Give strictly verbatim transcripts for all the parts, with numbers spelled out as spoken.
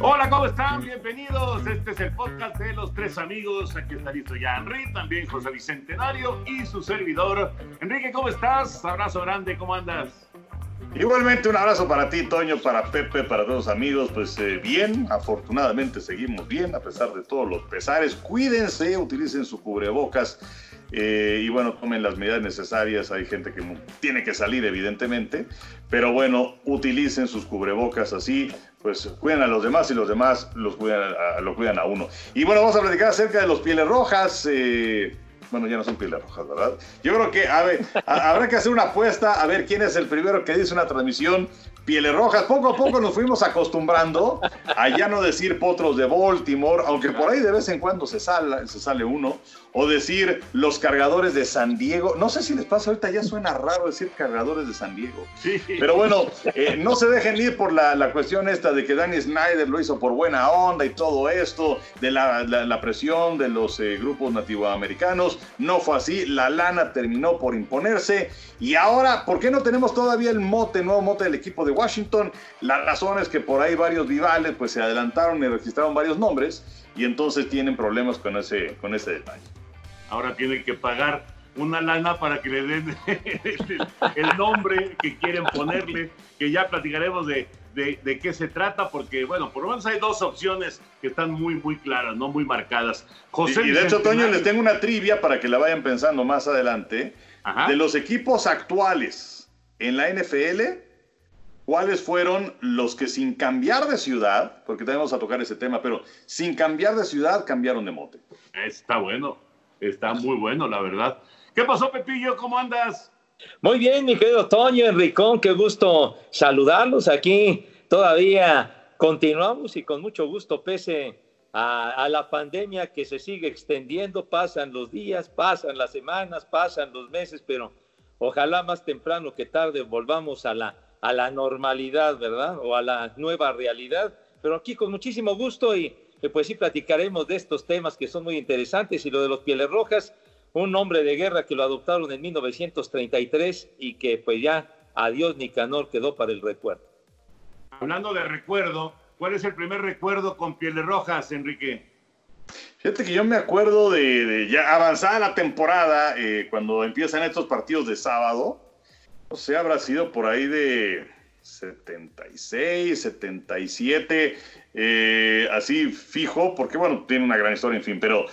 Hola, ¿cómo están? Bienvenidos. Este es el podcast de los tres amigos. Aquí está listo ya Henry, también José Bicentenario y su servidor. Enrique, ¿cómo estás? Abrazo grande, ¿cómo andas? Igualmente un abrazo para ti, Toño, para Pepe, para todos los amigos. Pues eh, bien, afortunadamente seguimos bien a pesar de todos los pesares. Cuídense, utilicen su cubrebocas eh, y bueno, tomen las medidas necesarias. Hay gente que tiene que salir, evidentemente, pero bueno, utilicen sus cubrebocas, así pues cuidan a los demás y los demás los cuidan a, lo cuidan a uno. Y bueno, vamos a platicar acerca de los Pieles Rojas. Eh, bueno, ya no son Pieles Rojas, ¿verdad? Yo creo que a ver, a, habrá que hacer una apuesta a ver quién es el primero que dice una transmisión Pieles Rojas. Poco a poco nos fuimos acostumbrando a ya no decir Potros de Baltimore, aunque por ahí de vez en cuando se sale, se sale uno, o decir los Cargadores de San Diego. No sé si les pasa, ahorita ya suena raro decir Cargadores de San Diego. Sí. Pero bueno, eh, no se dejen ir por la, la cuestión esta de que Danny Snyder lo hizo por buena onda y todo esto, de la, la, la presión de los eh, grupos nativoamericanos. No fue así, la lana terminó por imponerse. Y ahora, ¿por qué no tenemos todavía el mote, nuevo mote del equipo de Washington? La razón es que por ahí varios rivales pues se adelantaron y registraron varios nombres y entonces tienen problemas con ese, con ese detalle. Ahora tienen que pagar una lana para que le den el, el nombre que quieren ponerle, que ya platicaremos de, de, de qué se trata, porque bueno, por lo menos hay dos opciones que están muy, muy claras, no muy marcadas. José y, y de hecho, Toño, les tengo una trivia para que la vayan pensando más adelante. Ajá. De los equipos actuales en la N F L, ¿cuáles fueron los que sin cambiar de ciudad, porque tenemos a tocar ese tema, pero sin cambiar de ciudad cambiaron de mote? Está bueno, está muy bueno, la verdad. ¿Qué pasó, Pepillo? ¿Cómo andas? Muy bien, mi querido Toño, Enricón, qué gusto saludarlos aquí. Todavía continuamos y con mucho gusto, pese a, a la pandemia que se sigue extendiendo. Pasan los días, pasan las semanas, pasan los meses, pero ojalá más temprano que tarde volvamos a la, a la normalidad, ¿verdad? O a la nueva realidad. Pero aquí con muchísimo gusto y pues sí platicaremos de estos temas que son muy interesantes. Y lo de los Pieles Rojas, un nombre de guerra que lo adoptaron en mil novecientos treinta y tres y que pues ya adiós Nicanor quedó para el recuerdo. Hablando de recuerdo, ¿cuál es el primer recuerdo con Pieles Rojas, Enrique? Fíjate que yo me acuerdo de, de ya avanzada la temporada, eh, cuando empiezan estos partidos de sábado, o sea, habrá sido por ahí de setenta y seis, setenta y siete, eh, así fijo, porque bueno, tiene una gran historia, en fin, pero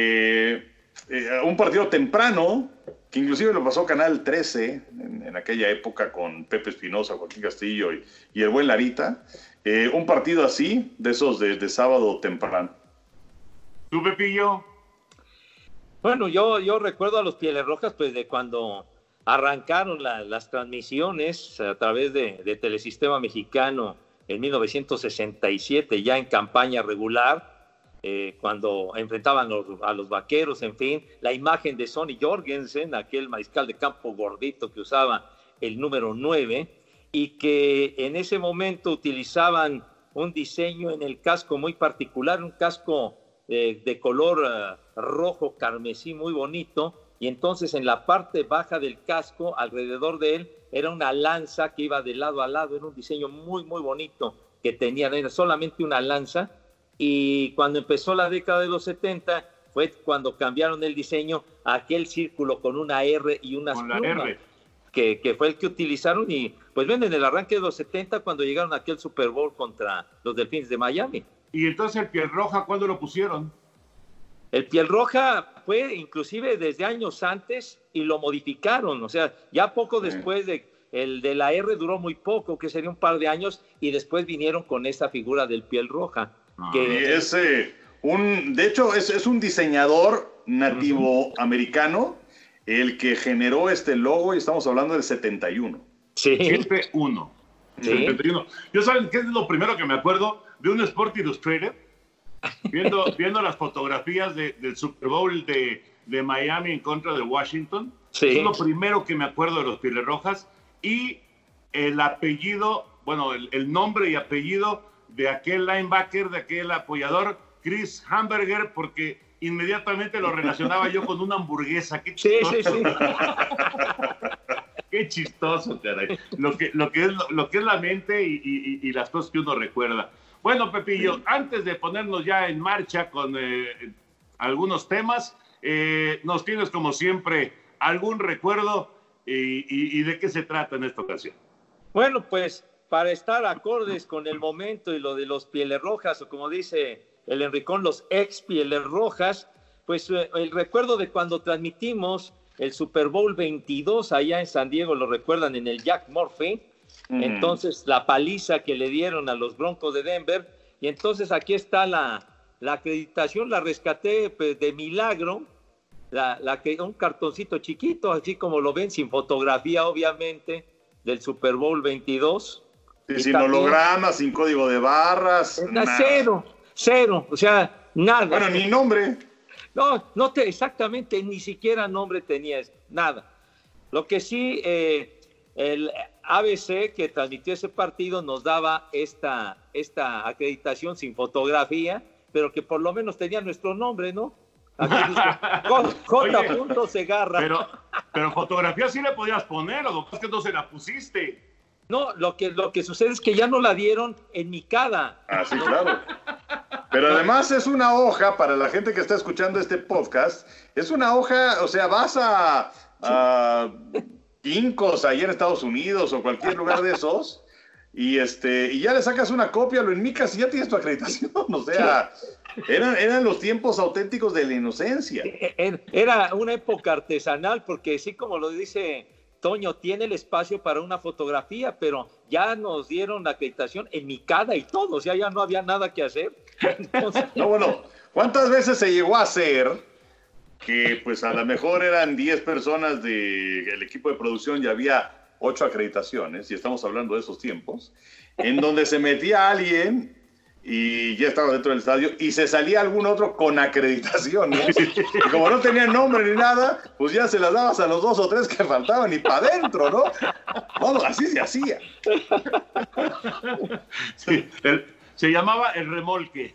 eh, eh, un partido temprano, que inclusive lo pasó Canal trece en, en aquella época con Pepe Espinosa, Joaquín Castillo y, y el buen Larita, eh, un partido así, de esos de, de sábado temprano. ¿Tú, Pepillo? Bueno, yo, yo recuerdo a los Pieles Rojas pues de cuando arrancaron la, las transmisiones a través de, de Telesistema Mexicano en mil novecientos sesenta y siete, ya en campaña regular, eh, cuando enfrentaban los, a los Vaqueros, en fin, la imagen de Sonny Jorgensen, aquel mariscal de campo gordito que usaba el número nueve, y que en ese momento utilizaban un diseño en el casco muy particular, un casco eh, de color uh, rojo carmesí muy bonito, y entonces en la parte baja del casco, alrededor de él, era una lanza que iba de lado a lado, era un diseño muy, muy bonito que tenían, era solamente una lanza, y cuando empezó la década de los setenta, fue cuando cambiaron el diseño a aquel círculo con una R y unas con la plumas, R. Que, que fue el que utilizaron, y pues ven en el arranque de los setenta, cuando llegaron a aquel Super Bowl contra los Delfines de Miami. ¿Y entonces el Piel Roja cuándo lo pusieron? El Piel Roja fue inclusive desde años antes y lo modificaron, o sea, ya poco sí. después de el de la R duró muy poco, que sería un par de años, y después vinieron con esa figura del Piel Roja. Ah, que y es, eh, un, de hecho, es, es un diseñador nativo uh-huh. americano el que generó este logo, y estamos hablando del setenta y uno. Sí. setenta y uno. Sí. setenta y uno. Yo, ¿saben qué es lo primero que me acuerdo? De un Sport Illustrated, viendo, viendo las fotografías de, del Super Bowl de, de Miami en contra de Washington. Sí. Es lo primero que me acuerdo de los Pieles Rojas. Y el apellido, bueno, el, el nombre y apellido de aquel linebacker, de aquel apoyador, Chris Hamburger, porque inmediatamente lo relacionaba yo con una hamburguesa. Qué chistoso. Sí, sí, sí. Qué chistoso, caray. Lo que, lo que, es, lo que es la mente y, y, y las cosas que uno recuerda. Bueno, Pepillo, antes de ponernos ya en marcha con eh, algunos temas, eh, nos tienes como siempre algún recuerdo y, y, y de qué se trata en esta ocasión. Bueno, pues para estar acordes con el momento y lo de los Pieles Rojas, o como dice el Enricón, los ex Pieles Rojas, pues eh, el recuerdo de cuando transmitimos el Super Bowl veintidós allá en San Diego, lo recuerdan, en el Jack Murphy. Mm. Entonces la paliza que le dieron a los Broncos de Denver, y entonces aquí está la, la acreditación, la rescaté pues, de milagro, la, la que, un cartoncito chiquito, así como lo ven, sin fotografía obviamente, del Super Bowl veintidós. Sí, sin también, holograma, sin código de barras. Cero, cero, o sea, nada. Bueno, ni nombre. No, no te, exactamente, ni siquiera nombre tenías, nada. Lo que sí, eh, el A B C que transmitió ese partido nos daba esta, esta acreditación sin fotografía, pero que por lo menos tenía nuestro nombre, ¿no? J. Segarra. Pero, pero fotografía sí le podías poner, lo que es que no se la pusiste. No, lo que, lo que sucede es que ya no la dieron en mi cada. Ah, sí, claro. Pero además es una hoja, para la gente que está escuchando este podcast, es una hoja, o sea, vas a, a Kinkos allá en Estados Unidos o cualquier lugar de esos, y este y ya le sacas una copia, lo enmicas y ya tienes tu acreditación. O sea, eran, eran los tiempos auténticos de la inocencia. Era una época artesanal, porque sí, como lo dice Toño, tiene el espacio para una fotografía, pero ya nos dieron la acreditación en mi cada y todo, o sea, ya no había nada que hacer. Entonces... No, bueno, ¿cuántas veces se llegó a hacer que pues a lo mejor eran diez personas del equipo de producción y había ocho acreditaciones, y estamos hablando de esos tiempos, en donde se metía alguien y ya estaba dentro del estadio y se salía algún otro con acreditaciones, y como no tenía nombre ni nada, pues ya se las dabas a los dos o tres que faltaban y para adentro, ¿no? Bueno, así se hacía. Sí, el, se llamaba el remolque.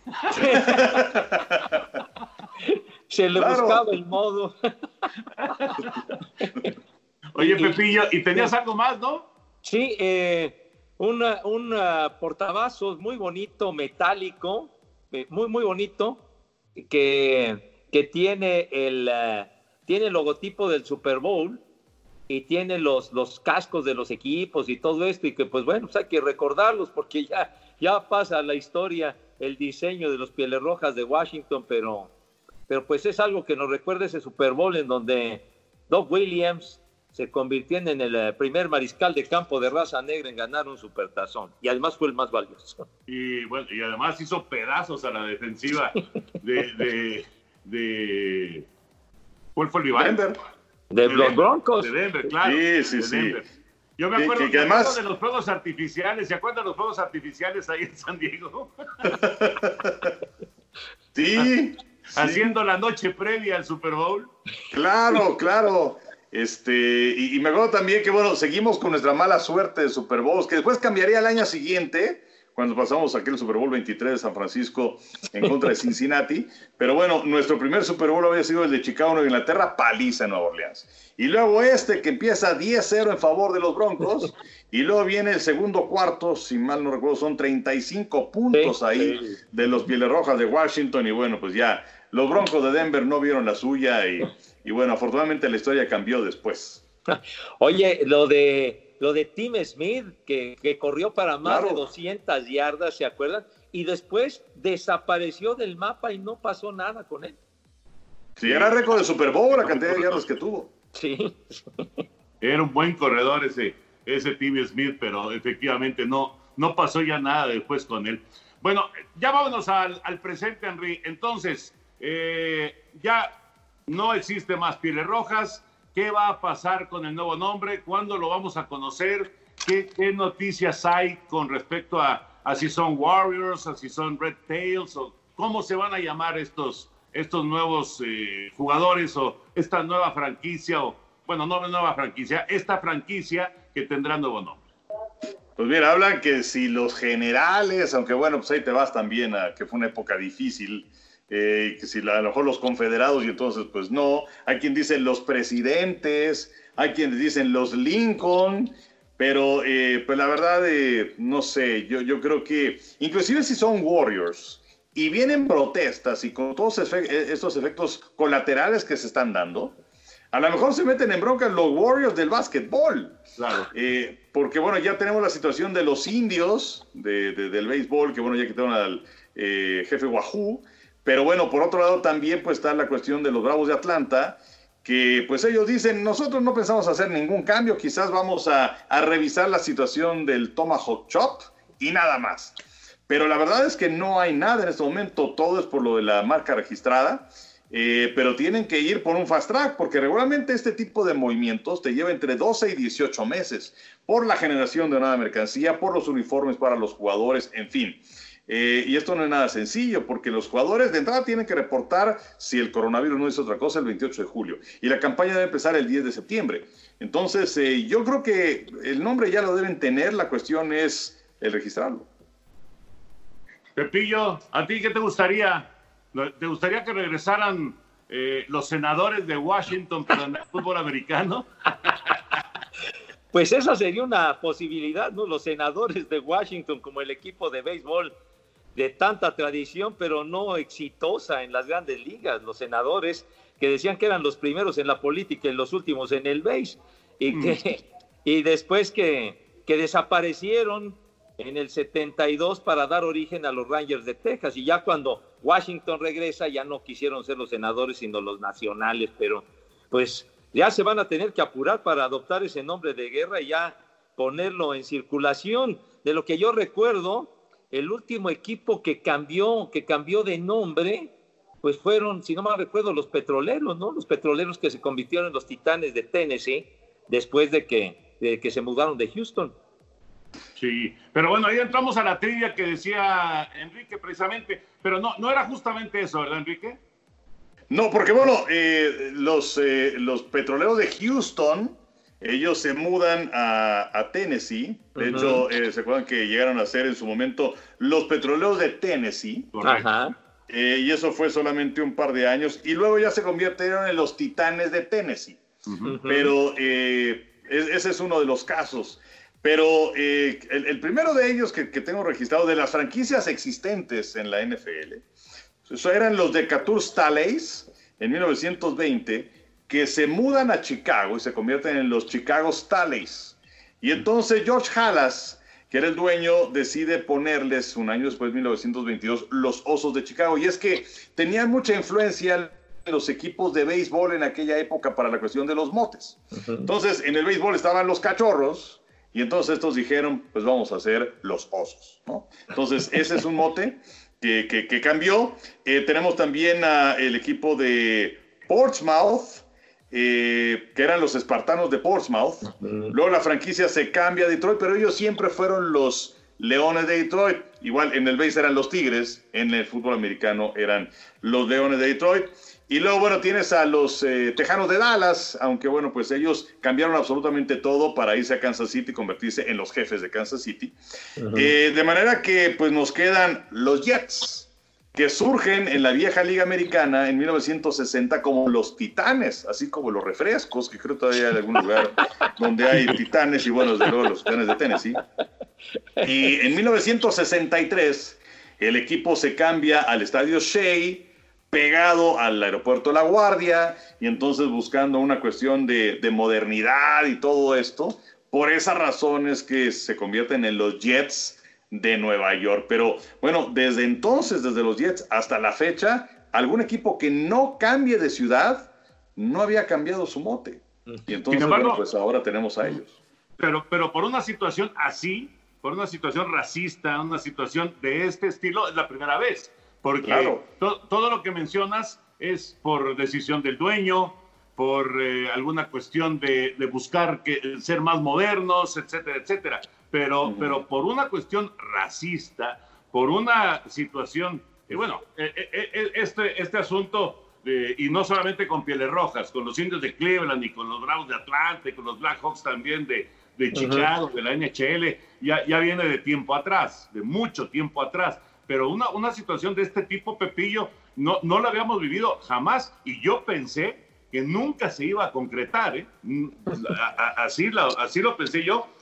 Se le claro. buscaba el modo. Oye, Pepillo, ¿y tenías algo más, no? Sí, eh... Un una portavasos muy bonito, metálico, muy, muy bonito, que, que tiene, el, uh, tiene el logotipo del Super Bowl y tiene los, los cascos de los equipos y todo esto, y que pues bueno, pues hay que recordarlos porque ya, ya pasa a la historia el diseño de los Pieles Rojas de Washington, pero, pero pues es algo que nos recuerda ese Super Bowl en donde Doug Williams se convirtió en el primer mariscal de campo de raza negra en ganar un supertazón, y además fue el más valioso. Y bueno, y además hizo pedazos a la defensiva de, de, de ¿cuál fue el rival? Denver. De, de los Broncos. De Denver, claro. Sí, sí, de sí. Denver. Yo me acuerdo, que, que me además... acuerdo de los fuegos artificiales. ¿Se acuerdan de los fuegos artificiales ahí en San Diego? Sí. Haciendo sí. la noche previa al Super Bowl. Claro, claro. Este, y, y me acuerdo también que, bueno, seguimos con nuestra mala suerte de Super Bowls, que después cambiaría el año siguiente, cuando pasamos aquel Super Bowl veintitrés de San Francisco en contra de Cincinnati. Pero bueno, nuestro primer Super Bowl había sido el de Chicago, Nueva Inglaterra, paliza en Nueva Orleans. Y luego este que empieza diez cero en favor de los Broncos, y luego viene el segundo cuarto, si mal no recuerdo, son treinta y cinco puntos sí, ahí sí. de los Pieles Rojas de Washington, y bueno, pues ya los Broncos de Denver no vieron la suya, y... Y bueno, afortunadamente la historia cambió después. Oye, lo de lo de Tim Smith, que, que corrió para más claro. de doscientas yardas, ¿se acuerdan? Y después desapareció del mapa y no pasó nada con él. Sí, era récord de Super Bowl la cantidad de yardas que tuvo. Sí. Era un buen corredor ese, ese Tim Smith, pero efectivamente no, no pasó ya nada después con él. Bueno, ya vámonos al, al presente, Henry. Entonces, eh, ya... no existe más Pieles Rojas. ¿Qué va a pasar con el nuevo nombre? ¿Cuándo lo vamos a conocer? ¿Qué, qué noticias hay con respecto a, a si son Warriors, a si son Red Tails, o cómo se van a llamar estos, estos nuevos eh, jugadores, o esta nueva franquicia, o bueno, no nueva franquicia, esta franquicia que tendrá nuevo nombre? Pues mira, hablan que si los Generales, aunque bueno, pues ahí te vas también a que fue una época difícil, Eh, que si a lo mejor los Confederados, y entonces pues no. Hay quien dice los Presidentes, hay quienes dicen los Lincoln, Pero, eh, pues la verdad, eh, no sé, yo, yo creo que, inclusive si son Warriors y vienen protestas y con todos estos efectos colaterales que se están dando, a lo mejor se meten en bronca los Warriors del básquetbol. Claro. Eh, porque, bueno, ya tenemos la situación de los indios de, de, del béisbol, que, bueno, ya quitaron al eh, jefe Wahoo. Pero, bueno, por otro lado también pues está la cuestión de los Bravos de Atlanta, que pues ellos dicen, nosotros no pensamos hacer ningún cambio, quizás vamos a, a revisar la situación del Tomahawk Chop y nada más. Pero la verdad es que no hay nada en este momento, todo es por lo de la marca registrada, eh, pero tienen que ir por un fast track, porque regularmente este tipo de movimientos te lleva entre doce y dieciocho meses, por la generación de nueva mercancía, por los uniformes para los jugadores, en fin. Eh, y esto no es nada sencillo, porque los jugadores de entrada tienen que reportar si el coronavirus no es otra cosa el veintiocho de julio. Y la campaña debe empezar el diez de septiembre. Entonces, eh, yo creo que el nombre ya lo deben tener, la cuestión es el registrarlo. Pepillo, ¿a ti qué te gustaría? ¿Te gustaría que regresaran eh, los senadores de Washington para el fútbol americano? Pues esa sería una posibilidad, ¿no? Los senadores de Washington como el equipo de béisbol de tanta tradición, pero no exitosa en las grandes ligas. Los senadores que decían que eran los primeros en la política y los últimos en el béis, y, que, mm. y después que, que desaparecieron en el setenta y dos para dar origen a los Rangers de Texas, y ya cuando Washington regresa ya no quisieron ser los senadores sino los nacionales, pero pues ya se van a tener que apurar para adoptar ese nombre de guerra y ya ponerlo en circulación. De lo que yo recuerdo, el último equipo que cambió, que cambió de nombre, pues fueron, si no mal recuerdo, los Petroleros, ¿no? Los Petroleros que se convirtieron en los Titanes de Tennessee después de que, de que se mudaron de Houston. Sí, pero bueno, ahí entramos a la trivia que decía Enrique precisamente, pero no, no era justamente eso, ¿verdad, Enrique? No, porque bueno, eh, los, eh, los Petroleros de Houston, ellos se mudan a, a Tennessee. De uh-huh. hecho, eh, se acuerdan que llegaron a ser en su momento los Petroleros de Tennessee. Ajá. Eh, y eso fue solamente un par de años. Y luego ya se convirtieron en los Titanes de Tennessee. Uh-huh. Pero eh, es, ese es uno de los casos. Pero eh, el, el primero de ellos que, que tengo registrado, de las franquicias existentes en la N F L, eso eran los Decatur Staleys en mil novecientos veinte, que se mudan a Chicago y se convierten en los Chicago Staleys. Y entonces George Halas, que era el dueño, decide ponerles un año después, mil novecientos veintidós, los Osos de Chicago. Y es que tenían mucha influencia en los equipos de béisbol en aquella época para la cuestión de los motes. Uh-huh. Entonces, en el béisbol estaban los Cachorros, y entonces estos dijeron, pues vamos a hacer los Osos, ¿no? Entonces, ese es un mote que, que, que cambió. Eh, tenemos también a el equipo de Portsmouth, eh, que eran los Espartanos de Portsmouth. Uh-huh. Luego la franquicia se cambia a Detroit, pero ellos siempre fueron los Leones de Detroit. Igual en el béis eran los Tigres, en el fútbol americano eran los Leones de Detroit. Y luego, bueno, tienes a los eh, Tejanos de Dallas, aunque, bueno, pues ellos cambiaron absolutamente todo para irse a Kansas City y convertirse en los jefes de Kansas City. Uh-huh. Eh, de manera que, pues, nos quedan los Jets, que surgen en la vieja Liga Americana en mil novecientos sesenta como los Titanes, así como los refrescos, que creo todavía hay algún lugar donde hay Titanes, y, bueno, desde luego los Titanes de Tennessee. Y en mil novecientos sesenta y tres, el equipo se cambia al Estadio Shea, pegado al aeropuerto La Guardia, y entonces buscando una cuestión de, de modernidad y todo esto. Por esas razones que se convierten en los Jets de Nueva York. Pero bueno, desde entonces, desde los Jets hasta la fecha, algún equipo que no cambie de ciudad no había cambiado su mote. Y entonces, Sin embargo, bueno, pues ahora tenemos a ellos. Pero, pero por una situación así, por una situación racista, una situación de este estilo, es la primera vez. Porque claro. to, todo lo que mencionas es por decisión del dueño, por eh, alguna cuestión de, de buscar que, ser más modernos, etcétera, etcétera. Pero, uh-huh. pero por una cuestión racista, por una situación, y bueno, eh, eh, este, este asunto, eh, y no solamente con Pieles Rojas, con los Indios de Cleveland y con los Bravos de Atlanta y con los Blackhawks también de, de Chicago, uh-huh. de la N H L, ya, ya viene de tiempo atrás, de mucho tiempo atrás. Pero una, una situación de este tipo, Pepillo, no, no la habíamos vivido jamás, y yo pensé que nunca se iba a concretar, ¿eh? Así, la, así lo pensé yo,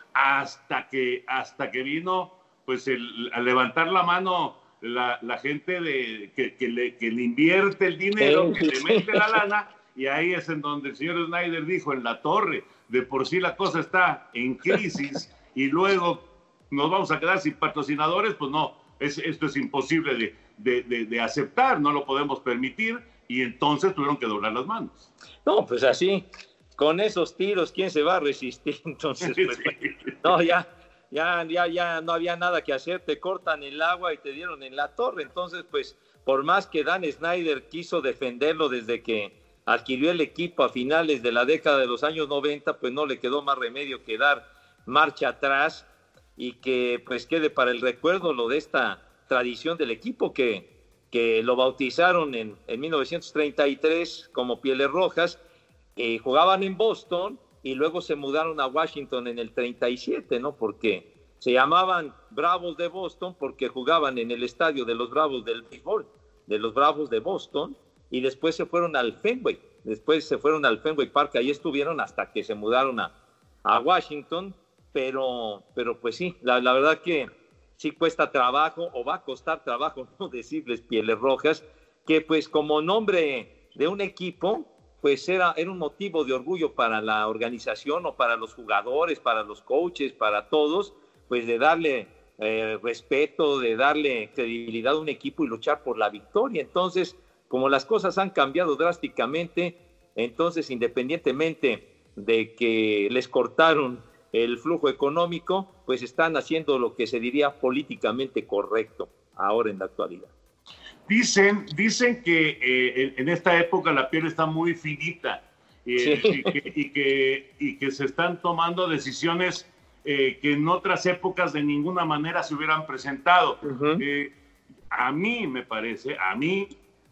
hasta que, hasta que vino pues el, a levantar la mano la, la gente de, que, que, le, que le invierte el dinero, que le mete la lana, y ahí es en donde el señor Snyder dijo, en la torre, de por sí la cosa está en crisis y luego nos vamos a quedar sin patrocinadores, pues no, es, esto es imposible de, de, de, de aceptar, no lo podemos permitir, y entonces tuvieron que doblar las manos. No, pues así, con esos tiros, ¿quién se va a resistir? Entonces, pues, sí. no, ya, ya, ya, ya no había nada que hacer, te cortan el agua y te dieron en la torre. Entonces, pues, por más que Dan Snyder quiso defenderlo desde que adquirió el equipo a finales de la década de los años noventa, pues no le quedó más remedio que dar marcha atrás y que pues quede para el recuerdo lo de esta tradición del equipo que, que lo bautizaron en, en mil novecientos treinta y tres como Pieles Rojas, eh, jugaban en Boston y luego se mudaron a Washington en el treinta y siete, ¿no? Porque se llamaban Bravos de Boston porque jugaban en el estadio de los Bravos del béisbol, de los Bravos de Boston, y después se fueron al Fenway, después se fueron al Fenway Park, ahí estuvieron hasta que se mudaron a, a Washington, pero, pero pues sí, la, la verdad que sí cuesta trabajo, o va a costar trabajo, no decirles Pieles Rojas, que pues como nombre de un equipo, pues era, era un motivo de orgullo para la organización o para los jugadores, para los coaches, para todos, pues de darle eh, respeto, de darle credibilidad a un equipo y luchar por la victoria. Entonces, como las cosas han cambiado drásticamente, entonces independientemente de que les cortaron el flujo económico, pues están haciendo lo que se diría políticamente correcto ahora en la actualidad. Dicen, dicen que eh, en esta época la piel está muy finita eh, sí. y, que, y, que, y que se están tomando decisiones eh, que en otras épocas de ninguna manera se hubieran presentado. Uh-huh. Eh, a mí me parece, a mí,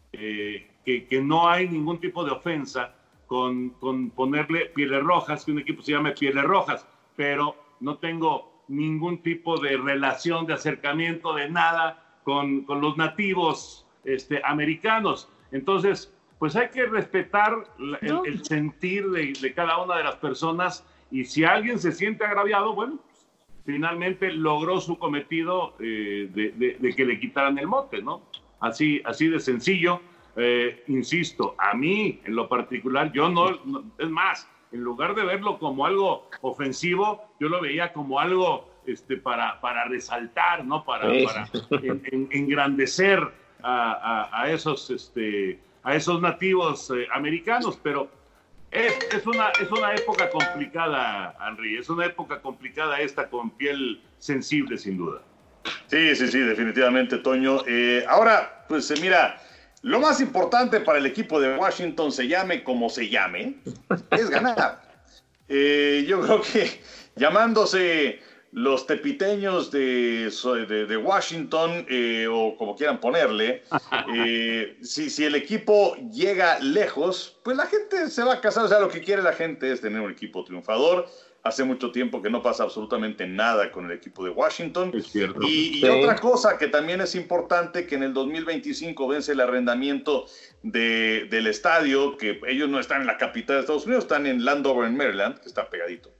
eh, que, que no hay ningún tipo de ofensa con, con ponerle Pieles Rojas, que un equipo se llame Pieles Rojas, pero no tengo ningún tipo de relación, de acercamiento, de nada con, con los nativos este, americanos. Entonces, pues hay que respetar la, el, el sentir de, de cada una de las personas, y si alguien se siente agraviado, bueno, pues, finalmente logró su cometido eh, de, de, de que le quitaran el mote, ¿no? Así, así de sencillo. Eh, insisto, a mí en lo particular, yo no, no, es más, en lugar de verlo como algo ofensivo, yo lo veía como algo este, para, para resaltar, ¿no? Para, sí. para en, en, engrandecer a, a, a, esos, este, a esos nativos eh, americanos. Pero es, es, una, es una época complicada, Henry, es una época complicada esta, con piel sensible, sin duda. Sí, sí, sí, definitivamente, Toño. Eh, ahora, pues eh, mira, lo más importante para el equipo de Washington, se llame como se llame, es ganar. Eh, yo creo que llamándose los tepiteños de, de, de Washington, eh, o como quieran ponerle, eh, si, si el equipo llega lejos, pues la gente se va a casar. O sea, lo que quiere la gente es tener un equipo triunfador. Hace mucho tiempo que no pasa absolutamente nada con el equipo de Washington. Es cierto. Y, y sí. otra cosa que también es importante, que en el dos mil veinticinco vence el arrendamiento de, del estadio, que ellos no están en la capital de Estados Unidos, están en Landover, en Maryland, que está pegadito.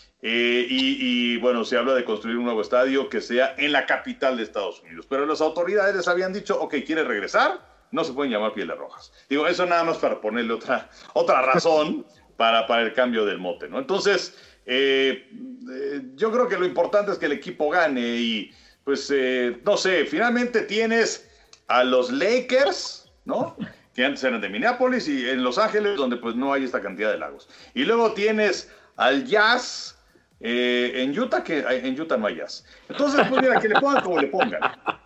Eh, y, y bueno, se habla de construir un nuevo estadio que sea en la capital de Estados Unidos. Pero las autoridades les habían dicho, ok, ¿quiere regresar? No se pueden llamar Pieles Rojas. Digo, eso nada más para ponerle otra, otra razón para, para el cambio del mote, ¿no? Entonces, eh, eh, yo creo que lo importante es que el equipo gane y, pues, eh, no sé, finalmente tienes a los Lakers, ¿no? Que antes eran de Minneapolis, y en Los Ángeles, donde pues no hay esta cantidad de lagos. Y luego tienes al Jazz eh, en Utah, que en Utah no hay Jazz. Entonces, pues mira, que le pongan como le pongan.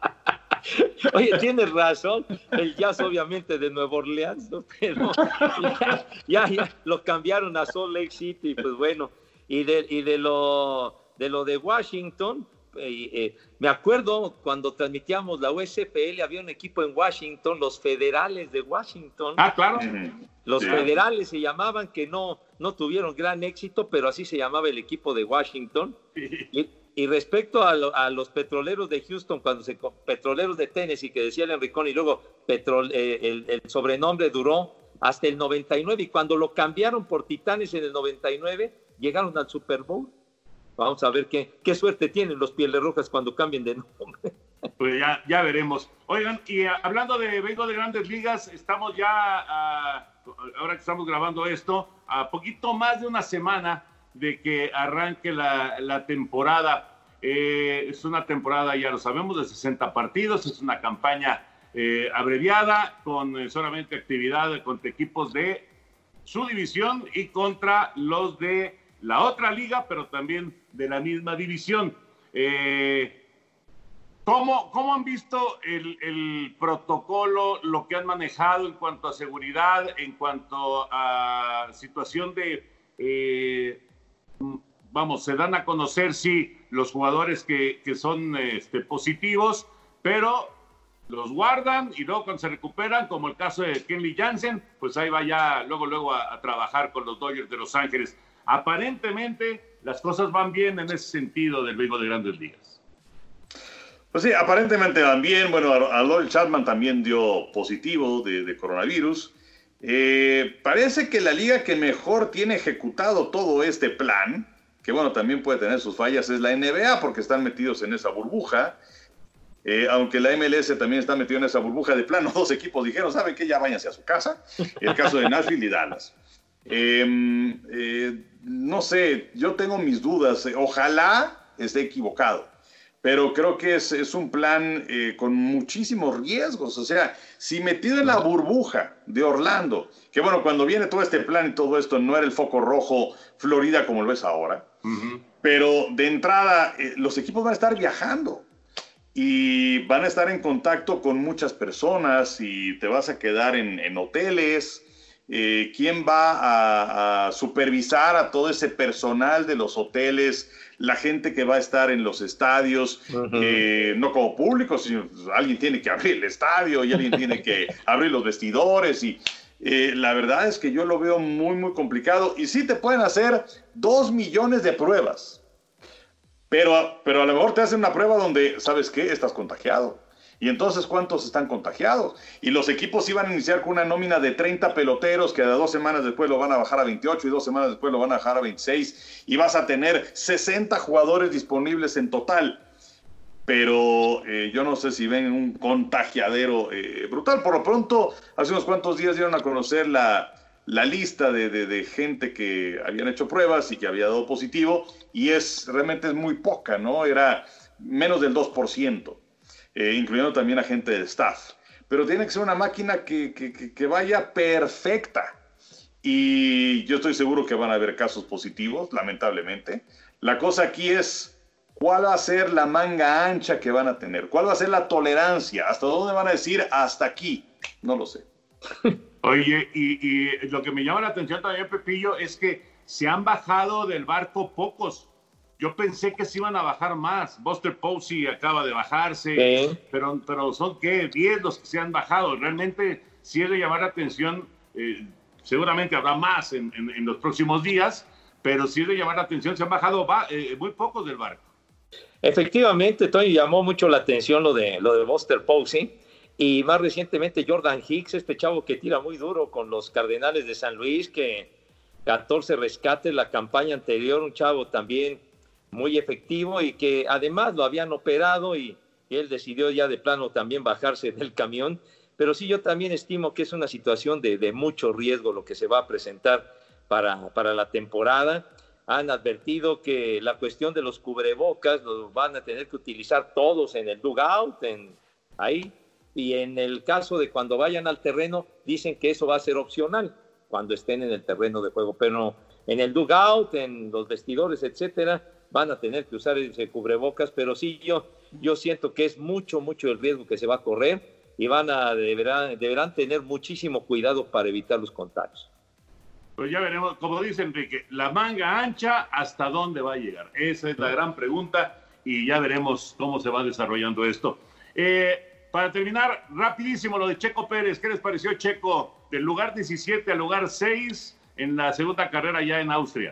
Oye, tienes razón, el Jazz obviamente de Nueva Orleans, ¿no? Pero ya, ya, ya lo cambiaron a Salt Lake City, pues bueno, y de, y de, lo, de lo de Washington, eh, eh, me acuerdo cuando transmitíamos la U S F L, había un equipo en Washington, los Federales de Washington. Ah, claro. Los sí. Federales se llamaban, que no, no tuvieron gran éxito, pero así se llamaba el equipo de Washington. Sí. Y, Y respecto a, lo, a los petroleros de Houston, cuando se petroleros de Tennessee, que decía el Enricón, y luego petrol, eh, el, el sobrenombre duró hasta el noventa y nueve, y cuando lo cambiaron por Titanes en el noventa y nueve, llegaron al Super Bowl. Vamos a ver qué, qué suerte tienen los Pieles Rojas cuando cambien de nombre. Pues ya, ya veremos. Oigan, y uh, hablando de béisbol de Grandes Ligas, estamos ya, uh, ahora que estamos grabando esto, a poquito más de una semana de que arranque la, la temporada. Eh, es una temporada, ya lo sabemos, de sesenta partidos, es una campaña eh, abreviada, con eh, solamente actividad contra equipos de su división y contra los de la otra liga, pero también de la misma división. Eh, ¿cómo, ¿Cómo han visto el, el protocolo, lo que han manejado en cuanto a seguridad, en cuanto a situación de... Eh, vamos, se dan a conocer, sí, los jugadores que, que son este, positivos, pero los guardan y luego cuando se recuperan, como el caso de Kenley Jansen, pues ahí va ya luego, luego a, a trabajar con los Dodgers de Los Ángeles. Aparentemente las cosas van bien en ese sentido del béisbol de Grandes Ligas. Pues sí, aparentemente van bien. Bueno, Aroldis Chapman también dio positivo de, de coronavirus. Eh, parece que la liga que mejor tiene ejecutado todo este plan, que bueno, también puede tener sus fallas, es la N B A, porque están metidos en esa burbuja. Eh, aunque la M L S también está metido en esa burbuja de plano, dos equipos dijeron, ¿saben qué? Ya váyanse a su casa. El caso de Nashville y Dallas. Eh, eh, no sé, yo tengo mis dudas. Ojalá esté equivocado. Pero creo que es, es un plan eh, con muchísimos riesgos. O sea, si metido en la burbuja de Orlando, que bueno, cuando viene todo este plan y todo esto, no era el foco rojo Florida como lo ves ahora, uh-huh. Pero de entrada eh, los equipos van a estar viajando y van a estar en contacto con muchas personas y te vas a quedar en, en hoteles. Eh, ¿Quién va a, a supervisar a todo ese personal de los hoteles? La gente que va a estar en los estadios, uh-huh. eh, no como público, sino alguien tiene que abrir el estadio y alguien tiene que abrir los vestidores. Y eh, la verdad es que yo lo veo muy, muy complicado. Y sí te pueden hacer dos millones de pruebas, pero, pero a lo mejor te hacen una prueba donde, ¿sabes qué? Estás contagiado. Y entonces, ¿cuántos están contagiados? Y los equipos iban a iniciar con una nómina de treinta peloteros, que a dos semanas después lo van a bajar a veintiocho y dos semanas después lo van a bajar a veintiséis. Y vas a tener sesenta jugadores disponibles en total. Pero eh, yo no sé si ven un contagiadero eh, brutal. Por lo pronto, hace unos cuantos días dieron a conocer la, la lista de, de, de gente que habían hecho pruebas y que había dado positivo. Y es realmente es muy poca, ¿no? Era menos del dos por ciento. Eh, incluyendo también a gente del staff. Pero tiene que ser una máquina que, que, que, que vaya perfecta. Y yo estoy seguro que van a haber casos positivos, lamentablemente. La cosa aquí es, ¿cuál va a ser la manga ancha que van a tener? ¿Cuál va a ser la tolerancia? ¿Hasta dónde van a decir hasta aquí? No lo sé. Oye, y, y lo que me llama la atención también, Pepillo, es que se han bajado del barco pocos. Yo pensé que se iban a bajar más. Buster Posey acaba de bajarse, sí. pero, pero son, ¿qué? diez los que se han bajado. Realmente, si es de llamar la atención, eh, seguramente habrá más en, en, en los próximos días, pero si es de llamar la atención, se han bajado va, eh, muy pocos del barco. Efectivamente, Tony, llamó mucho la atención lo de, lo de Buster Posey, y más recientemente Jordan Hicks, este chavo que tira muy duro con los Cardenales de San Luis, que catorce rescates la campaña anterior, un chavo también muy efectivo y que además lo habían operado y, y él decidió ya de plano también bajarse del camión. Pero sí, yo también estimo que es una situación de, de mucho riesgo lo que se va a presentar para, para la temporada. Han advertido que la cuestión de los cubrebocas los van a tener que utilizar todos en el dugout, en, ahí, y en el caso de cuando vayan al terreno, dicen que eso va a ser opcional cuando estén en el terreno de juego, pero en el dugout, en los vestidores, etcétera, van a tener que usar ese cubrebocas. Pero sí, yo, yo siento que es mucho, mucho el riesgo que se va a correr y van a, deberán, deberán tener muchísimo cuidado para evitar los contagios. Pues ya veremos, como dice Enrique, la manga ancha, ¿hasta dónde va a llegar? Esa es la gran pregunta y ya veremos cómo se va desarrollando esto. Eh, para terminar, rapidísimo lo de Checo Pérez. ¿Qué les pareció, Checo? Del lugar diecisiete al lugar seis en la segunda carrera ya en Austria.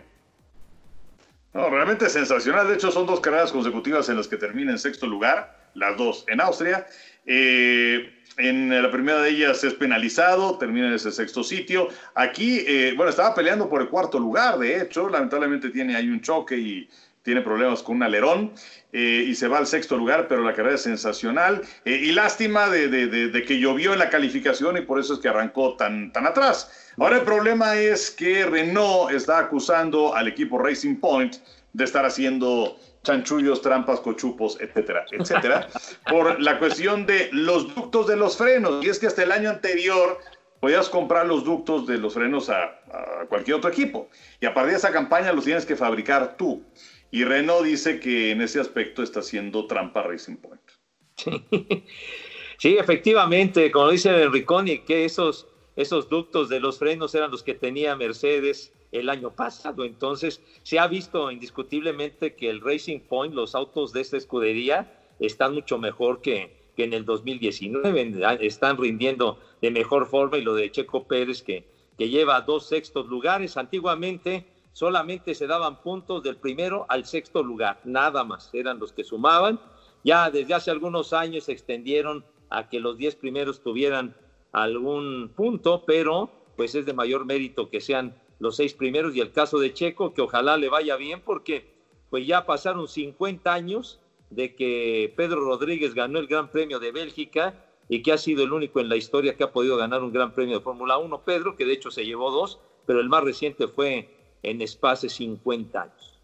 No, realmente sensacional. De hecho, son dos carreras consecutivas en las que termina en sexto lugar, las dos en Austria. Eh, en la primera de ellas es penalizado, termina en ese sexto sitio. Aquí, eh, bueno, estaba peleando por el cuarto lugar, de hecho, lamentablemente tiene ahí un choque y tiene problemas con un alerón eh, y se va al sexto lugar, pero la carrera es sensacional. Eh, y lástima de, de, de, de que llovió en la calificación y por eso es que arrancó tan, tan atrás. Ahora el problema es que Renault está acusando al equipo Racing Point de estar haciendo chanchullos, trampas, cochupos, etcétera, etcétera, por la cuestión de los ductos de los frenos. Y es que hasta el año anterior podías comprar los ductos de los frenos a, a cualquier otro equipo. Y a partir de esa campaña los tienes que fabricar tú. Y Renault dice que en ese aspecto está haciendo trampa Racing Point. Sí, sí, efectivamente, como dice Enriconi, que esos, esos ductos de los frenos eran los que tenía Mercedes el año pasado. Entonces se ha visto indiscutiblemente que el Racing Point, los autos de esta escudería, están mucho mejor que, que en el dos mil diecinueve, están rindiendo de mejor forma, y lo de Checo Pérez que, que lleva dos sextos lugares. Antiguamente solamente se daban puntos del primero al sexto lugar, nada más, eran los que sumaban. Ya desde hace algunos años se extendieron a que los diez primeros tuvieran algún punto, pero pues es de mayor mérito que sean los seis primeros, y el caso de Checo, que ojalá le vaya bien, porque pues ya pasaron cincuenta años de que Pedro Rodríguez ganó el Gran Premio de Bélgica, y que ha sido el único en la historia que ha podido ganar un Gran Premio de Fórmula uno, Pedro, que de hecho se llevó dos, pero el más reciente fue en Spa hace cincuenta años.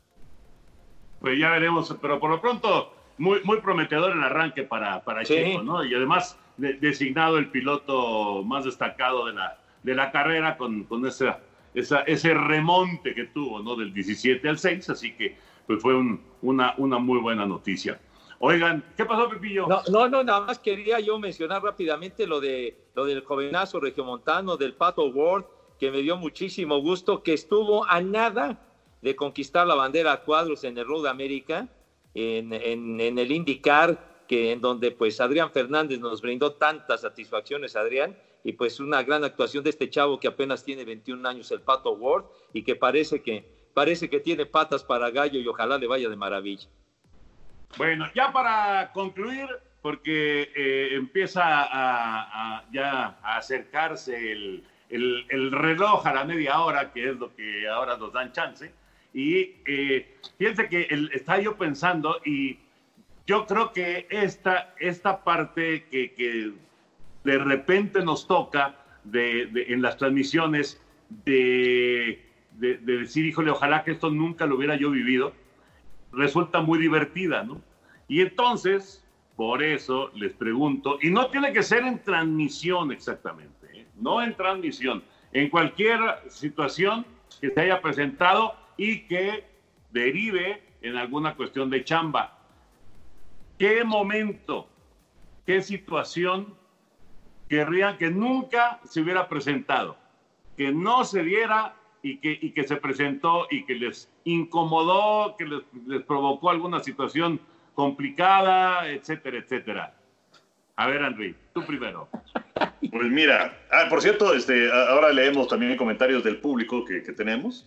Pues ya veremos, pero por lo pronto muy, muy prometedor el arranque para, para sí. Checo, ¿no? Y además de, designado el piloto más destacado de la, de la carrera con, con esa Esa, ese remonte que tuvo, ¿no? Del diecisiete al seis, así que pues fue un, una, una muy buena noticia. Oigan, ¿qué pasó, Pepillo? No, no, no, nada más quería yo mencionar rápidamente lo de lo del jovenazo regiomontano, del Pato Ward, que me dio muchísimo gusto, que estuvo a nada de conquistar la bandera a cuadros en el Road America, en, en, en el IndyCar, que en donde pues Adrián Fernández nos brindó tantas satisfacciones, Adrián. Y pues una gran actuación de este chavo que apenas tiene veintiún años, el Pato Ward, y que parece que parece que tiene patas para gallo, y ojalá le vaya de maravilla. Bueno, ya para concluir, porque eh, empieza a, a, ya a acercarse el, el, el reloj a la media hora, que es lo que ahora nos dan chance, y eh, fíjense que el, estaba yo pensando, y yo creo que esta, esta parte que... que de repente nos toca de, de, en las transmisiones de, de, de decir, híjole, ojalá que esto nunca lo hubiera yo vivido, resulta muy divertida, ¿no? Y entonces, por eso les pregunto, y no tiene que ser en transmisión exactamente, ¿eh? No en transmisión, en cualquier situación que se haya presentado y que derive en alguna cuestión de chamba. ¿Qué momento, qué situación querrían que nunca se hubiera presentado, que no se diera y que, y que se presentó y que les incomodó, que les, les provocó alguna situación complicada, etcétera, etcétera? A ver, Henry, tú primero. Pues mira, ah, por cierto, este, ahora leemos también comentarios del público que, que tenemos,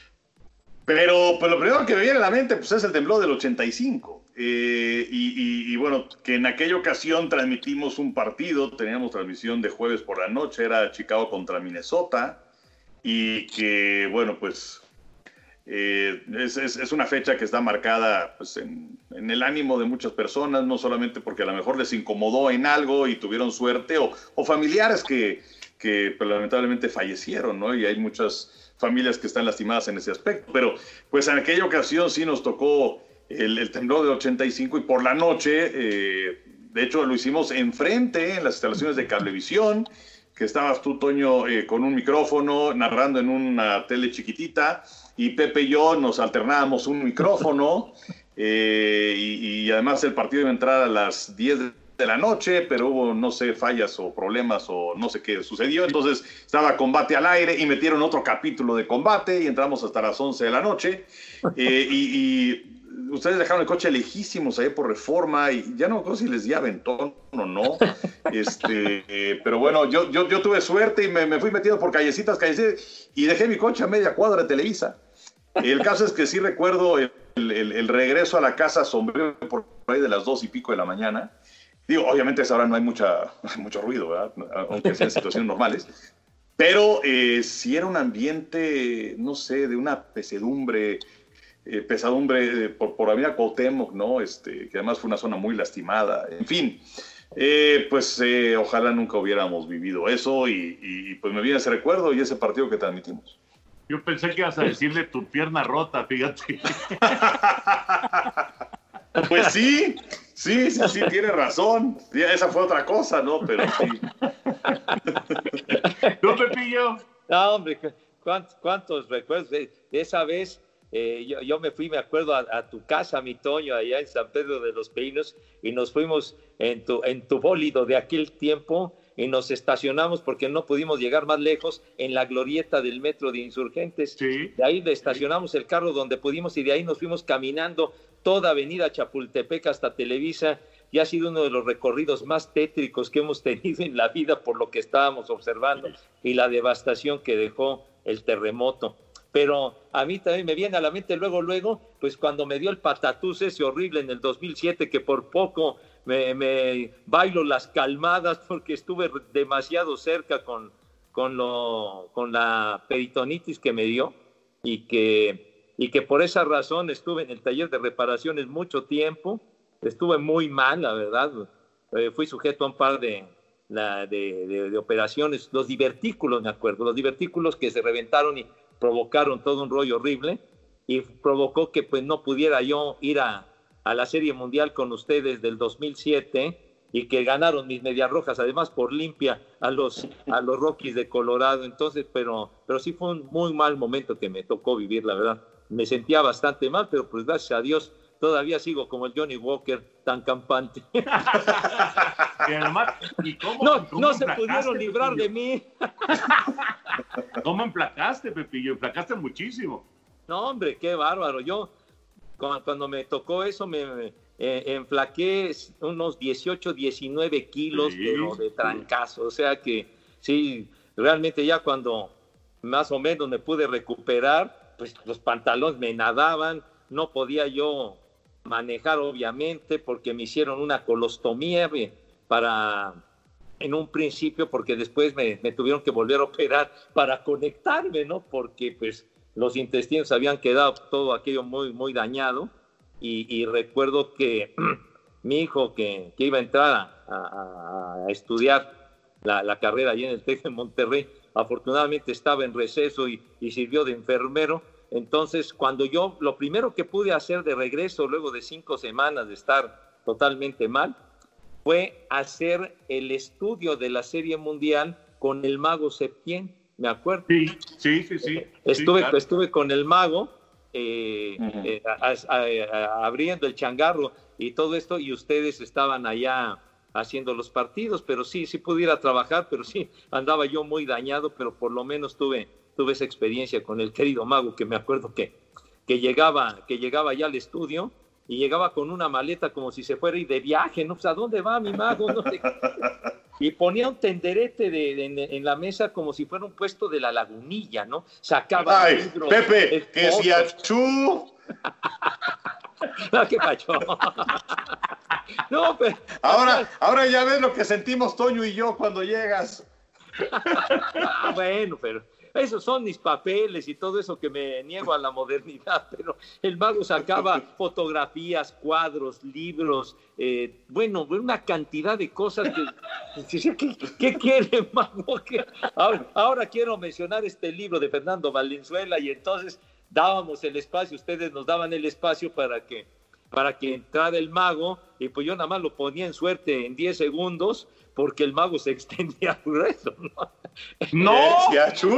pero pues, lo primero que me viene a la mente pues, es el temblor del ochenta y cinco. Eh, y, y, y bueno, que en aquella ocasión transmitimos un partido, teníamos transmisión de jueves por la noche, era Chicago contra Minnesota, y que bueno, pues eh, es, es, es una fecha que está marcada pues, en, en el ánimo de muchas personas, no solamente porque a lo mejor les incomodó en algo y tuvieron suerte, o, o familiares que, que pues, lamentablemente fallecieron, ¿no? Y hay muchas familias que están lastimadas en ese aspecto, pero pues en aquella ocasión sí nos tocó El, el temblor de ochenta y cinco, y por la noche, eh, de hecho lo hicimos enfrente en las instalaciones de Cablevisión, que estabas tú, Toño, eh, con un micrófono narrando en una tele chiquitita, y Pepe y yo nos alternábamos un micrófono, eh, y, y además el partido iba a entrar a las diez de la noche, pero hubo, no sé, fallas o problemas o no sé qué sucedió, entonces estaba Combate al aire y metieron otro capítulo de Combate y entramos hasta las once de la noche, eh, y... y ustedes dejaron el coche lejísimos ahí por Reforma y ya no me acuerdo si les di aventón o no, este, eh, pero bueno, yo, yo, yo tuve suerte y me, me fui metido por callecitas, callecitas y dejé mi coche a media cuadra de Televisa. El caso es que sí recuerdo el, el, el regreso a la casa sombrío por ahí de las dos y pico de la mañana. Digo, obviamente a esa hora no hay mucha, mucho ruido, ¿verdad? Aunque sean situaciones normales, pero eh, sí era un ambiente, no sé, de una pesadumbre. eh, pesadumbre por, por Avenida Cuauhtémoc, ¿no? Este, que además fue una zona muy lastimada, en fin. Eh, pues eh, ojalá nunca hubiéramos vivido eso y, y pues me viene ese recuerdo y ese partido que transmitimos. Yo pensé que ibas a decirle tu pierna rota, fíjate. Pues sí, sí, sí, sí, tiene razón. Esa fue otra cosa, ¿no? Pero sí. ¿Tú, Pepillo? No, hombre, ¿cuántos, cuántos recuerdos? De, de esa vez eh, yo, yo me fui, me acuerdo, a, a tu casa, mi Toño, allá en San Pedro de los Pinos, y nos fuimos en tu, en tu bólido de aquel tiempo y nos estacionamos porque no pudimos llegar más lejos en la glorieta del Metro de Insurgentes. Sí. De ahí le estacionamos el carro donde pudimos y de ahí nos fuimos caminando toda Avenida Chapultepec hasta Televisa, y ha sido uno de los recorridos más tétricos que hemos tenido en la vida por lo que estábamos observando y la devastación que dejó el terremoto. Pero a mí también me viene a la mente luego, luego, pues cuando me dio el patatús ese horrible en el dos mil siete, que por poco me, me bailo las calmadas porque estuve demasiado cerca con, con, lo, con la peritonitis que me dio y que, y que por esa razón estuve en el taller de reparaciones mucho tiempo. Estuve muy mal, la verdad. Eh, fui sujeto a un par de, la, de, de, de operaciones, los divertículos, me acuerdo, los divertículos que se reventaron y provocaron todo un rollo horrible y provocó que pues no pudiera yo ir a, a la Serie Mundial con ustedes del dos mil siete y que ganaron mis Medias Rojas, además por limpia, a los, a los Rockies de Colorado. Entonces, pero, pero sí fue un muy mal momento que me tocó vivir, la verdad. Me sentía bastante mal, pero pues gracias a Dios todavía sigo como el Johnny Walker, tan campante. Y además, ¿y cómo, no cómo no se pudieron librar Pepillo? de mí. ¿Cómo emplacaste, Pepillo? Emplacaste muchísimo. No, hombre, qué bárbaro. Yo, cuando, cuando me tocó eso, me, me eh, enflaqué unos dieciocho, diecinueve kilos, Sí, pero de sí. trancazo. O sea que, sí, realmente ya cuando más o menos me pude recuperar, pues los pantalones me nadaban, no podía yo manejar, obviamente, porque me hicieron una colostomía para, en un principio, porque después me, me tuvieron que volver a operar para conectarme, ¿no? Porque pues los intestinos habían quedado todo aquello muy, muy dañado, y, y recuerdo que mi hijo que, que iba a entrar a, a, a estudiar la, la carrera allí en el TEC de Monterrey, afortunadamente estaba en receso y, y sirvió de enfermero. Entonces, cuando yo, lo primero que pude hacer de regreso, luego de cinco semanas de estar totalmente mal, fue hacer el estudio de la Serie Mundial con el Mago Septién, me acuerdo. Sí, sí, sí, sí. Estuve, Sí, claro. estuve con el Mago, eh, Uh-huh. eh, a, a, a, abriendo el changarro y todo esto, y ustedes estaban allá haciendo los partidos, pero sí, sí pudiera trabajar, pero sí, andaba yo muy dañado, pero por lo menos tuve... tuve esa experiencia con el querido Mago, que me acuerdo que, que, llegaba, que llegaba ya al estudio y llegaba con una maleta como si se fuera y de viaje, ¿no? Pues, ¿a dónde va mi Mago? No sé. Y ponía un tenderete de, de, en, en la mesa como si fuera un puesto de la Lagunilla, ¿no? Sacaba Ay, libros, Pepe, que si fotos. achú. No, ¿qué pacho? No, pero... Ahora, ahora ya ves lo que sentimos Toño y yo cuando llegas. Ah, bueno, pero esos son mis papeles y todo eso que me niego a la modernidad, pero el Mago sacaba fotografías, cuadros, libros, eh, bueno, una cantidad de cosas que... ¿Qué, qué quiere, Mago? ¿Qué? Ahora, ahora quiero mencionar este libro de Fernando Valenzuela, y entonces dábamos el espacio, ustedes nos daban el espacio para que, para que entrara el Mago, y pues yo nada más lo ponía en suerte en diez segundos, porque el Mago se extendía grueso, ¿no? ¡No! ¡Que si achú!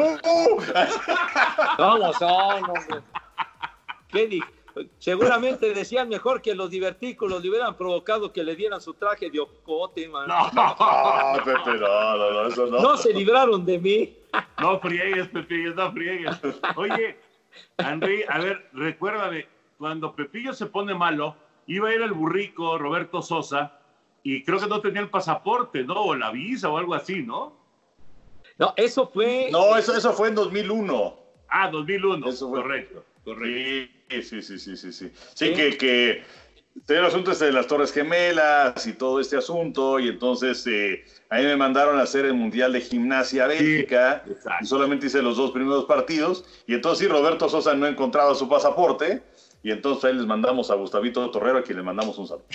¿Cómo son, hombre? ¿Qué di? Seguramente decían mejor que los divertículos le hubieran provocado que le dieran su traje de ocote, man. No, Ah, Pepe, no, no, no, eso no. No se libraron de mí. no friegues, Pepillo, no friegues. Oye, Henry, a ver, recuérdame, cuando Pepillo se pone malo, iba a ir el burrico Roberto Sosa, y creo que no tenía el pasaporte, ¿no? O la visa o algo así, ¿no? No, eso fue... No, eso, eso fue en dos mil uno. Ah, dos mil uno, Eso fue- correcto, correcto. Sí, sí, sí, sí, sí, sí. Sí, Sí. que, que tenía el asunto este de las Torres Gemelas y todo este asunto, y entonces eh, a mí me mandaron a hacer el Mundial de Gimnasia Bélgica, exacto. y solamente hice los dos primeros partidos, y entonces sí, Roberto Sosa no encontraba su pasaporte, y entonces ahí les mandamos a Gustavito Torrero, a quien le mandamos un saludo.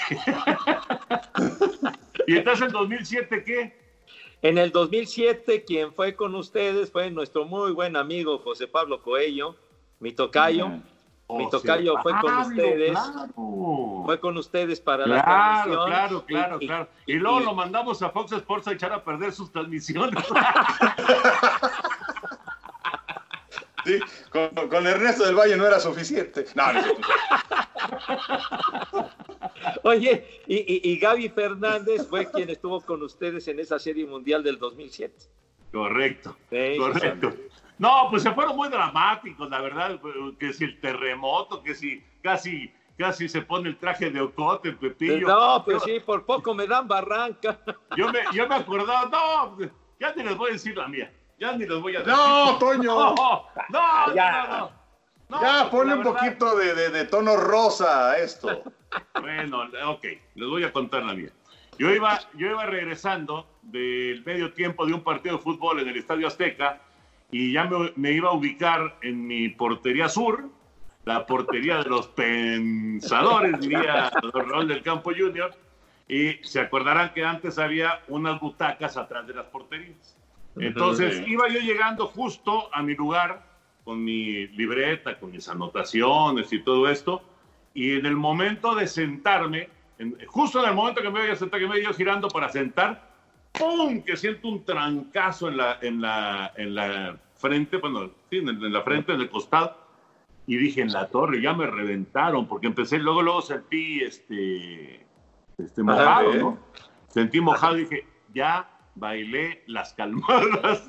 ¿Y entonces en dos mil siete qué? En el dos mil siete, quien fue con ustedes fue nuestro muy buen amigo José Pablo Coello, mi tocayo. Mm. Mi tocayo fue con Pablo, ustedes, claro. fue con ustedes para claro, la transmisión. Claro, claro, y, claro. Y, y luego y, lo mandamos a Fox Sports a echar a perder sus transmisiones. Sí, con, con Ernesto del Valle no era suficiente. No, no. Oye, y, y, y Gaby Fernández fue quien estuvo con ustedes en esa serie mundial del dos mil siete. Correcto, sí, correcto. Sí. No, pues se fueron muy dramáticos, la verdad, que si el terremoto, que si casi, casi se pone el traje de Ocote, Pepillo. No, pues yo, sí, por poco me dan barranca. Yo me, yo me acordaba, no, ya ni les voy a decir la mía, ya ni les voy a decir. No, Toño. No, no, ya. no, no, no. Ya, ponle un verdad... poquito de, de, de tono rosa a esto. Bueno, ok, les voy a contar la mía. Yo iba, yo iba regresando del medio tiempo de un partido de fútbol en el Estadio Azteca, y ya me, me iba a ubicar en mi portería sur, la portería de los pensadores, diría don Raúl del Campo junior, y se acordarán que antes había unas butacas atrás de las porterías. Entonces uh-huh. iba yo llegando justo a mi lugar, con mi libreta, con mis anotaciones y todo esto, y en el momento de sentarme, en, justo en el momento que me voy a sentar, que me voy yo girando para sentar, ¡pum!, que siento un trancazo en la, en la, en la frente, bueno, sí, en, en la frente, en el costado, y dije, en la torre, ya me reventaron, porque empecé, luego, luego sentí, este, este mojado, ¿eh? ¿no? Sentí mojado y dije, ya bailé las calmadas.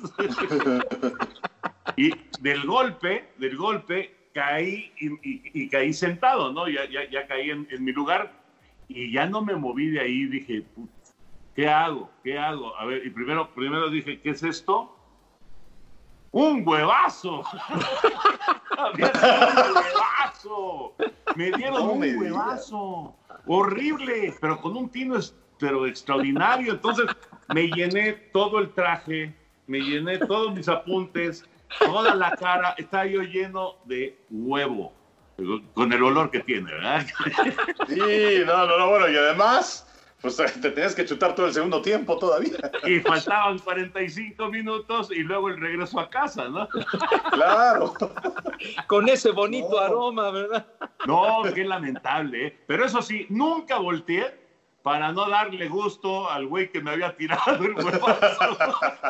Y del golpe, del golpe, caí y, y, y caí sentado, ¿no? Ya, ya, ya caí en, en mi lugar, y ya no me moví de ahí, dije, ¿qué hago? ¿Qué hago? A ver, y primero, primero dije, ¿qué es esto? ¡Un huevazo! ¡Había sido un huevazo! Me dieron no un me huevazo. Diga. Horrible, pero con un tino pero extraordinario. Entonces me llené todo el traje, me llené todos mis apuntes, toda la cara. Estaba yo lleno de huevo, con el olor que tiene, ¿verdad? Sí, no, no, no, bueno, y además... Pues te tenías que chutar todo el segundo tiempo todavía. Y faltaban cuarenta y cinco minutos y luego el regreso a casa, ¿no? Claro. Con ese bonito no. aroma, ¿verdad? No, qué lamentable, ¿eh? Pero eso sí, nunca volteé para no darle gusto al güey que me había tirado el huevazo.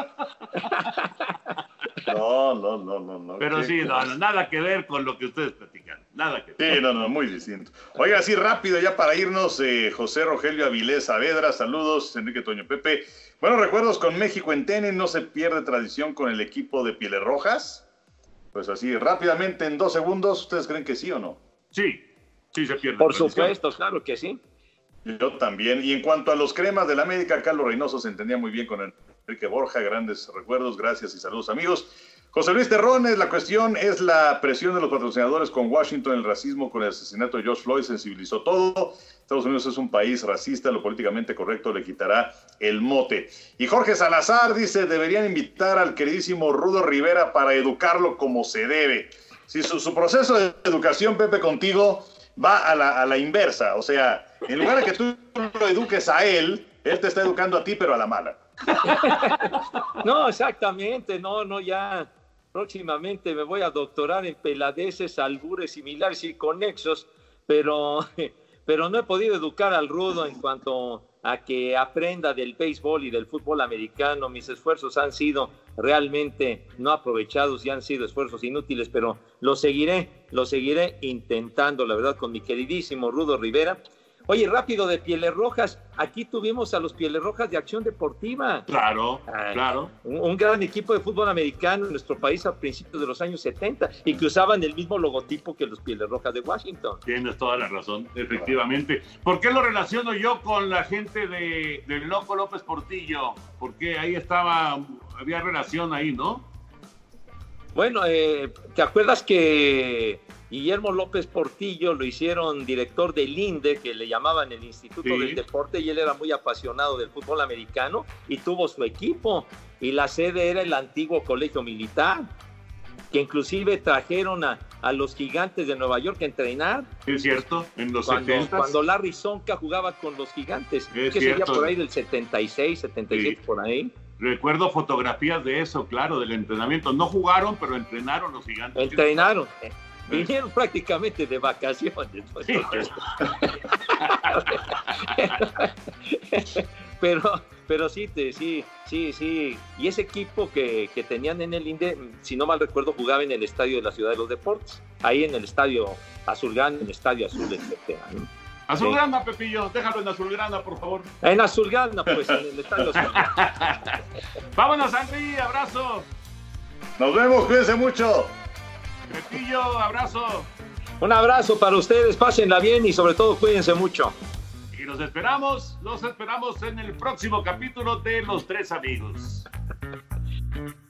No, no, no, no, no. Pero sí, no, no, nada que ver con lo que ustedes platican. Nada que ver. Sí, no, no, muy distinto. Oiga, así rápido ya para irnos, eh, José Rogelio Avilés Saavedra, saludos, Enrique Toño Pepe. Buenos recuerdos con México en tenis, no se pierde tradición con el equipo de Pieles Rojas. Pues así, rápidamente, en dos segundos, ¿ustedes creen que sí o no? Sí, sí se pierde. Por supuesto, claro que sí. Yo también. Y en cuanto a los cremas de la América, Carlos Reynoso se entendía muy bien con el Enrique Borja, grandes recuerdos, gracias y saludos amigos. José Luis Terrones, la cuestión es la presión de los patrocinadores con Washington, el racismo con el asesinato de George Floyd, sensibilizó todo. Estados Unidos es un país racista, lo políticamente correcto le quitará el mote. Y Jorge Salazar dice, deberían invitar al queridísimo Rudo Rivera para educarlo como se debe. Si su, su proceso de educación, Pepe, contigo va a la, a la inversa, o sea, en lugar de que tú lo eduques a él, él te está educando a ti, pero a la mala. No, exactamente, no, no, ya próximamente me voy a doctorar en peladeces, albures similares y conexos, pero, pero no he podido educar al Rudo en cuanto a que aprenda del béisbol y del fútbol americano. Mis esfuerzos han sido realmente no aprovechados y han sido esfuerzos inútiles, pero lo seguiré, lo seguiré intentando, la verdad, con mi queridísimo Rudo Rivera. Oye, rápido, de Pieles Rojas, aquí tuvimos a los Pieles Rojas de Acción Deportiva. Claro, Ay, claro. Un, un gran equipo de fútbol americano en nuestro país a principios de los años setenta y que usaban el mismo logotipo que los Pieles Rojas de Washington. Tienes toda la razón, efectivamente. ¿Por qué lo relaciono yo con la gente de, del Loco López Portillo? Porque ahí estaba, había relación ahí, ¿no? Bueno, eh, ¿te acuerdas que Guillermo López Portillo lo hicieron director del I N D E, que le llamaban el Instituto sí. del Deporte, y él era muy apasionado del fútbol americano y tuvo su equipo, y la sede era el antiguo Colegio Militar. que inclusive trajeron a, a los Gigantes de Nueva York a entrenar. Es cierto, en los cuando, setentas. Cuando Larry Csonka jugaba con los Gigantes, Es que cierto. sería por ahí del setenta y seis, setenta y siete, Sí. por ahí. Recuerdo fotografías de eso, claro, del entrenamiento. No jugaron, pero entrenaron los Gigantes. Entrenaron. Eh, Vinieron prácticamente de vacaciones. ¿No? Sí. pero, pero sí, te, sí, sí, sí. Y ese equipo que, que tenían en el INDE, si no mal recuerdo, jugaba en el estadio de la Ciudad de los Deportes. Ahí en el estadio Azulgrana, en el estadio Azul, etcétera, ¿no? Azulgrana, Pepillo, déjalo en Azulgrana, por favor. En Azulgrana, pues, en el estadio Azul. Vámonos, Henry, abrazo. Nos vemos, cuídense mucho. Pepillo, abrazo. Un abrazo para ustedes, pásenla bien y sobre todo cuídense mucho. Y los esperamos, los esperamos en el próximo capítulo de Los Tres Amigos.